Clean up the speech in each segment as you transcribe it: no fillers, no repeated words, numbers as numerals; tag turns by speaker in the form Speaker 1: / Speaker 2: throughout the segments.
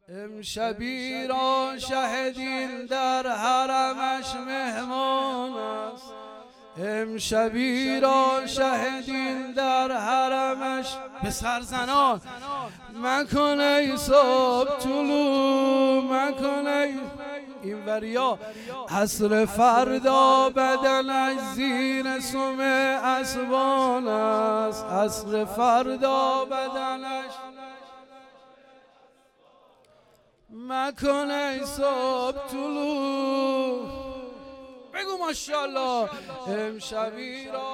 Speaker 1: امشبی را شهدین در حرمش مهمان است. امشبی را شهدین در حرمش به سرزنان مکن ای صبح طلوع مکن ای این وریا عصر فردا بدنش زیر سم اسبان است. عصر فردا بدنش مکن ای صبح طلوع بگو ماشاءالله. امشبی را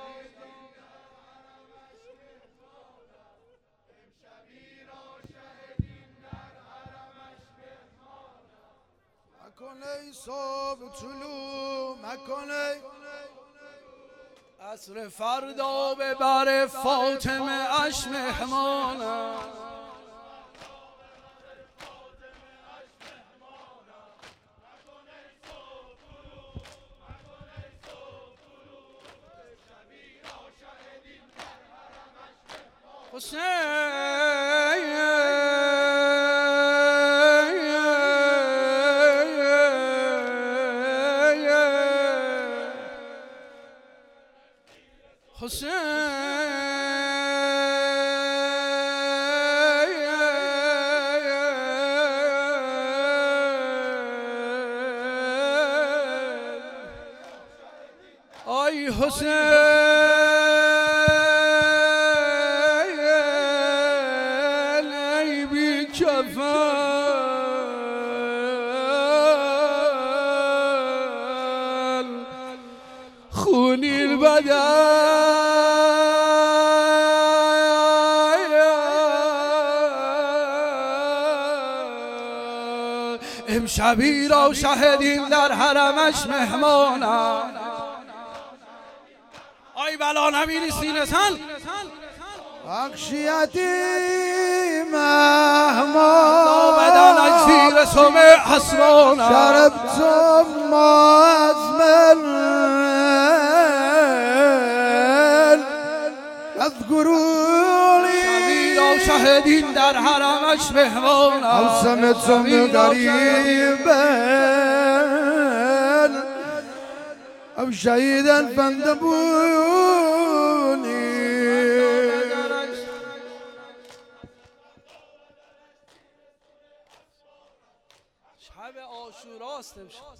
Speaker 2: مکن ای صبح طلوع مکن ای
Speaker 1: عصر فردا ببر فاطمه اش مهمانم. حسین آی حسین ای بی کفن خونی البدن امشبی را شهدین در حرمش مهمانم. آی بلا نمیری سینه تن
Speaker 2: بخشیتی مهمان
Speaker 1: بدنش زیر سم اسبانم.
Speaker 2: شربتم ما از من اذکرونی
Speaker 1: امشبی را شهدین در حرمش مهمانم.
Speaker 2: او سمتم قریبا او شهیدا فاندبونی.
Speaker 1: شب عاشوراست امشب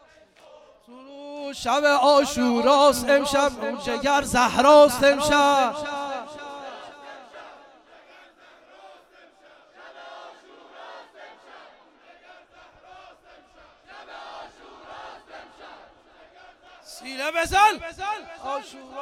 Speaker 1: شب عاشوراست امشب جگر زهراست امشب سینه بزن عاشوراست